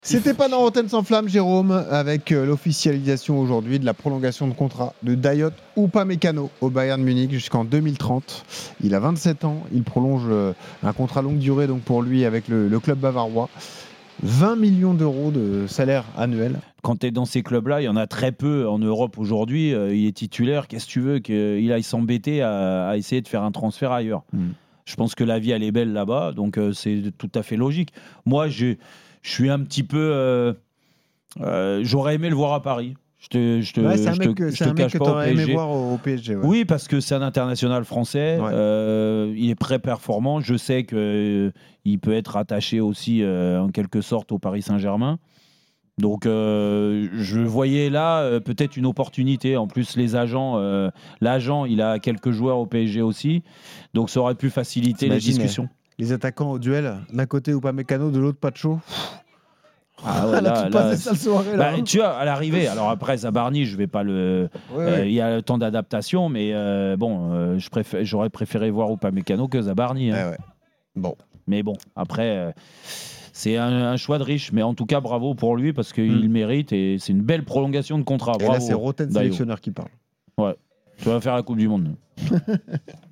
C'était pas dans Rotten sans flamme, Jérôme, avec l'officialisation aujourd'hui de la prolongation de contrat de Dayot Upamecano au Bayern Munich jusqu'en 2030. Il a 27 ans, il prolonge un contrat longue durée donc pour lui avec le club bavarois. 20 millions d'euros de salaire annuel. Quand tu es dans ces clubs-là, il y en a très peu en Europe aujourd'hui. Il est titulaire. Qu'est-ce que tu veux qu'il aille s'embêter à essayer de faire un transfert ailleurs? Je pense que la vie, elle est belle là-bas, donc c'est tout à fait logique. Moi, je suis un petit peu... j'aurais aimé le voir à Paris. C'est un mec que tu aurais aimé voir au PSG. Ouais. Oui, parce que c'est un international français. Ouais. Il est très performant. Je sais qu'il peut être attaché aussi, en quelque sorte, au Paris Saint-Germain. Donc, je voyais là peut-être une opportunité. En plus, les agents, l'agent, il a quelques joueurs au PSG aussi. Donc, ça aurait pu faciliter les discussions. Les attaquants au duel, d'un côté Upamecano, de l'autre Pacho. Ah ouais, là, tu passes des sales soirées. Là, tu vois, à l'arrivée, alors après Zabarni, je vais pas le. Il y a le temps d'adaptation, mais j'aurais préféré voir Upamecano que Zabarni. Hein. Ouais. Bon. Mais bon, après, c'est un choix de riche, mais en tout cas, bravo pour lui parce qu'il mérite et c'est une belle prolongation de contrat. Et bravo, là, c'est Rotten sélectionneur qui parle. Ouais, tu vas faire la Coupe du Monde.